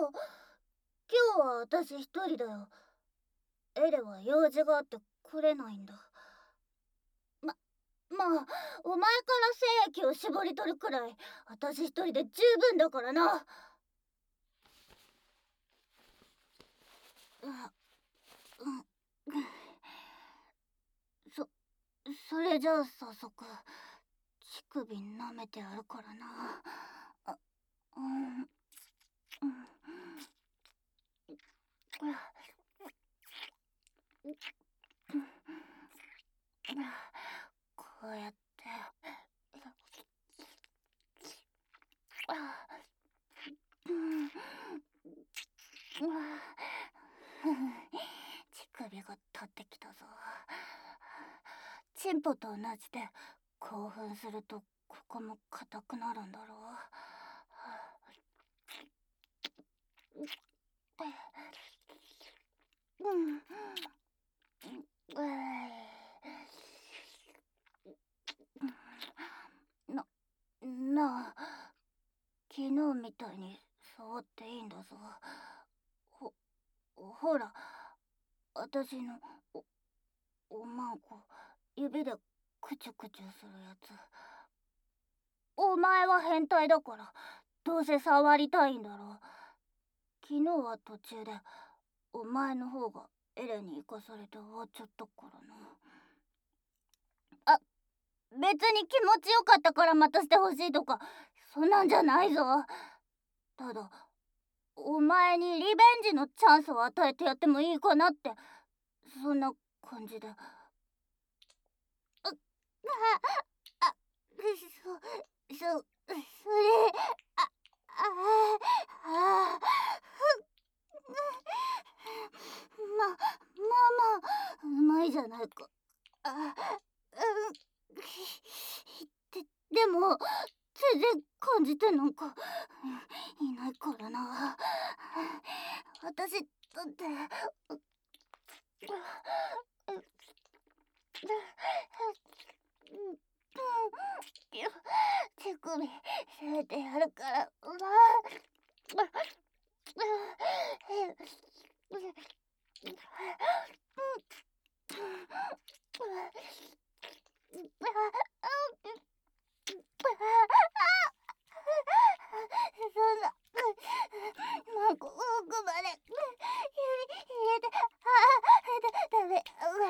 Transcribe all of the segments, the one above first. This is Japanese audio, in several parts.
今日は私一人だよ。エレは用事があって来れないんだ。まあ、お前から精液を絞り取るくらい私一人で十分だからな。そそれじゃあ早速乳首舐めてやるからな。うんこうやって乳首が立ってきたぞ。チンポと同じで興奮するとここも硬くなるんだろう。なあ、昨日みたいに触っていいんだぞ。ほら、私のおまんこ指でクチュクチュするやつ。お前は変態だからどうせ触りたいんだろう。昨日は途中でお前の方がエレに行かされて終わっちゃったからな。別に気持ちよかったからまたしてほしいとかそんなんじゃないぞ。ただお前にリベンジのチャンスを与えてやってもいいかなって、そんな感じで。それ、あ、あ、まあうまいじゃないか。でも全然感じてなんかいないからな。私だって手首せめてやるからそんなもう奥まで入れてダメ。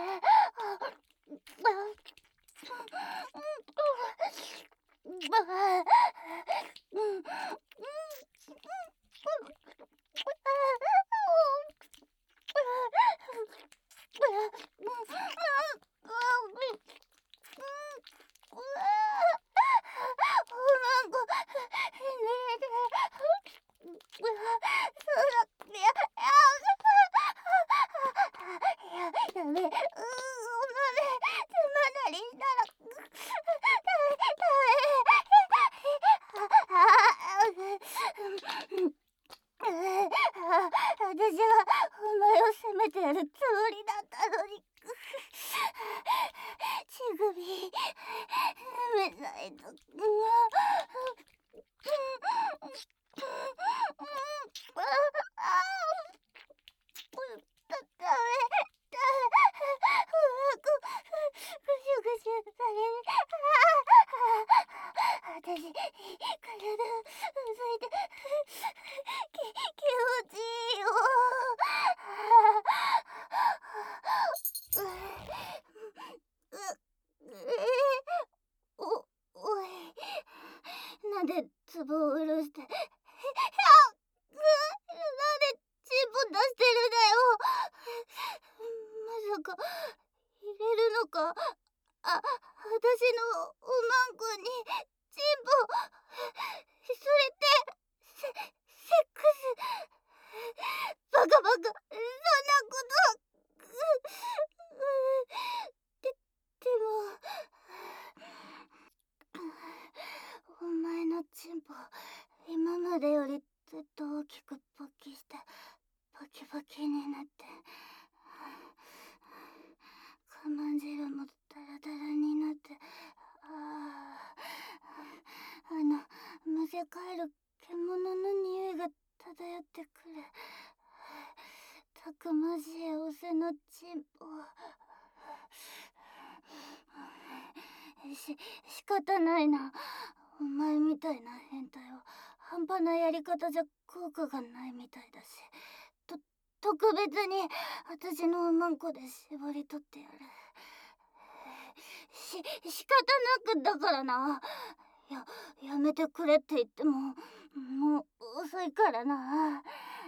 ダメ。私はお前を責めてやるつもりだったのに。乳首舐めないと。私、体をうずいて気持ちいいよ。おい、なんでツボを下ろしてなんでチンポ出してるんだよ。まさか入れるのか。私のおまんこにチンポ、それってセックス。バカそんなことでもお前のチンポ今までよりずっと大きく勃起してバキバキになって我慢汁もダラダラになって、むせ返る獣の匂いが漂ってくるたくましいおせのチンポ。仕方ないな。お前みたいな変態は半端なやり方じゃ効果がないみたいだし、特別に私のおまんこで絞り取ってやる。仕方なくだからな。やめてくれって言ってももう遅いからな。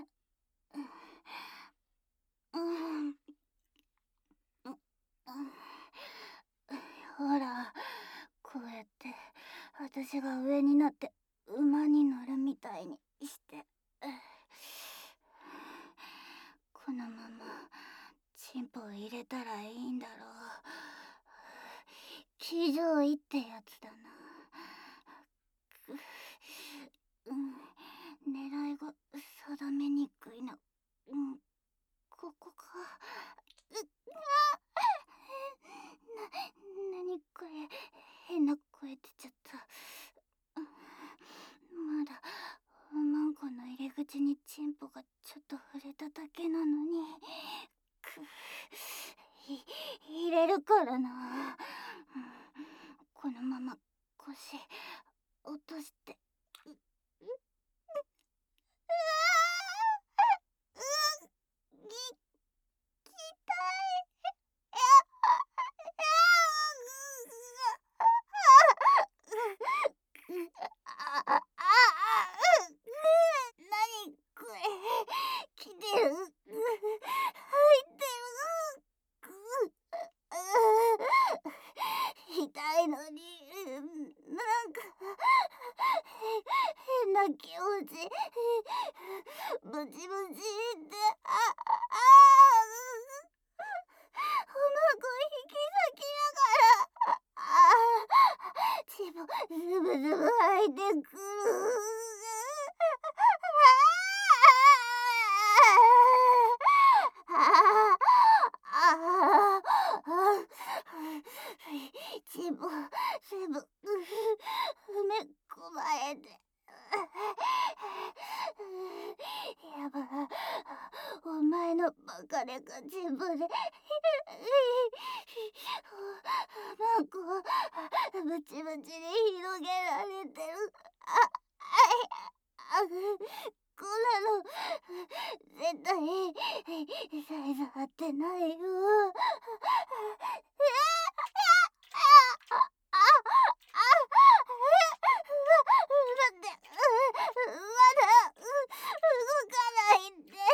ほら、こうやって私が上になって馬に乗るみたいにして、このままチンポを入れたらいいんだろう。騎乗位ってやつだな。狙いが定めにくいな。ここか。なにこれ、変な声出ちゃった。まだおまんこの入り口にチンポがちょっと触れただけなのに、入れるからな。このまま腰落として。何これ、来てる、入ってる。痛いのになんか変な気持ち。ブチブチって、おまんこ引き裂きながら、チンポズブズブ吐いてくる。チンポ全部埋め込まれて。やば、お前のバカでか全部でマンコブチブチに広げられてる。こんなの絶対サイズ合ってないよ。待って、まだ動かないんで。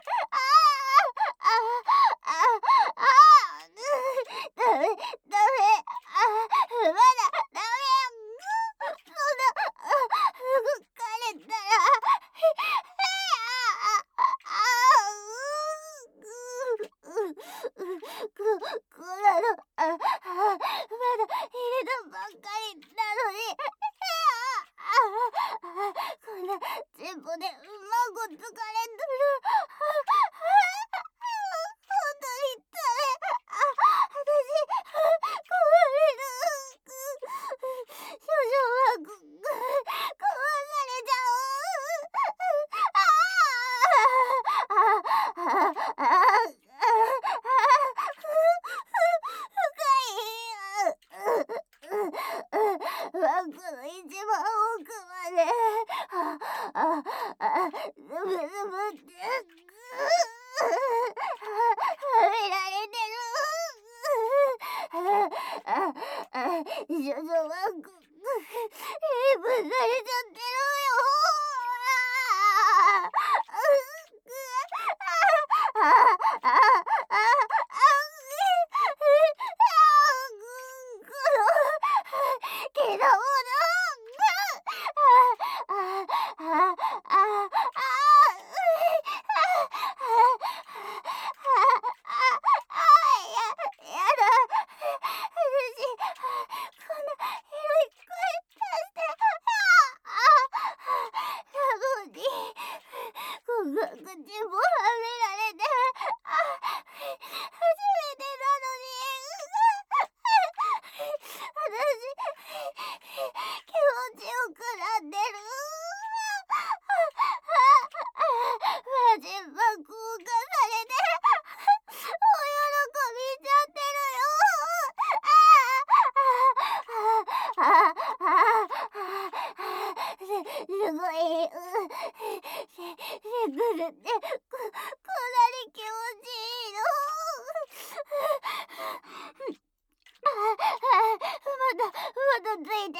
ダメ、まだダメ。そんな動かれたらこんなのまだ入れたばっかりなのに、こんな全部でうまんこ疲れとる。本当にダメ。私壊れる。少女は壊されちゃう。ワンコの一番奥までズブズブってはめられてる。少女ワンコレイプされちゃってるよ。けどものやだ。私こんな広い声出してなのにこんな口もはめられて初めてなのに私気持ちよくなってる。 ごい、セックスってこんなに気持ちいいの？まだついて、めちゃくちゃにして、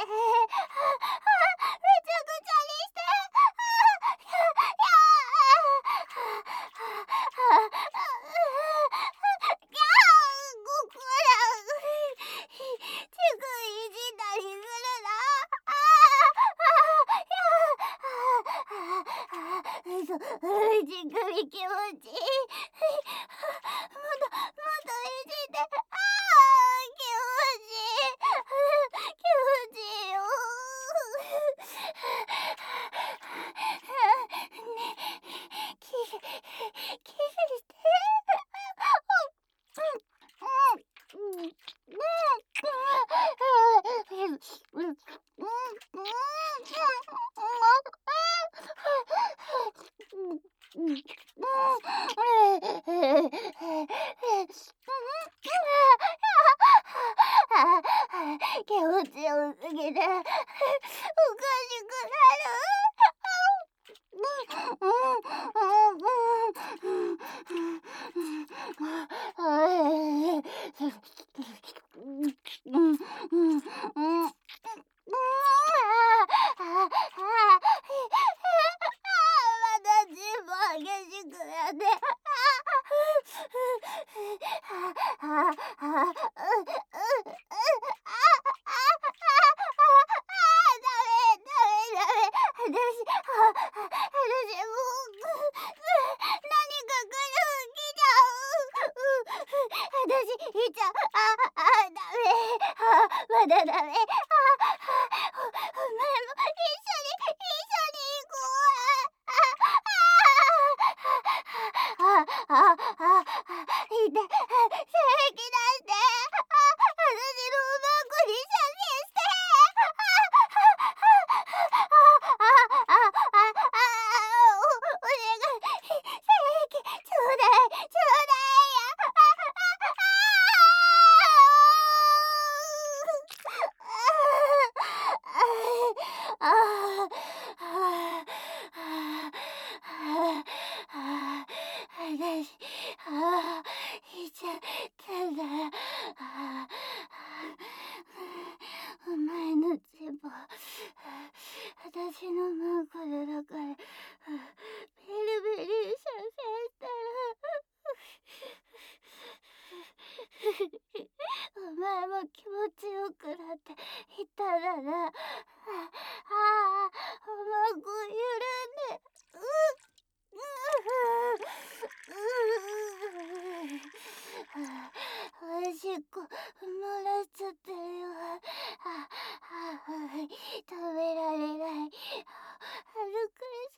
ごくら、チクいじったりするな。じっくり気持ちいい。もっといじって、気持ちいい。気持ちいいよ。ね、キスして。気持ちよすぎておかしくなる。またチンポ激しくなって。私もう、何か来る気ちゃう。私、いちゃう。ダメ。まだダメ。お前も一緒に行こう。いて、精液出して。私のうまんこに写真して。お願い、精液ちょうだいよ。私、いちゃったんだ。お前のチンポ、私のマンコでだから、ベリベリ射精したら、お前も気持ちよくなっていただな。おまんこ緩んで。おしっこ漏らしちゃってるよ。食べられない。恥ずかし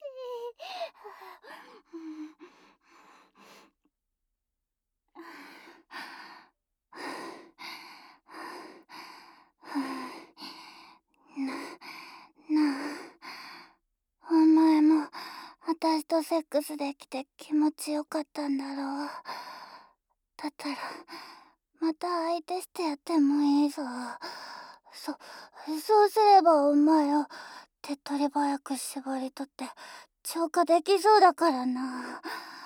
い。お前も私とセックスできて気持ちよかったんだろう。だったらまた相手してやってもいいぞ。そうすればお前を手っ取り早く絞り取って浄化できそうだからな。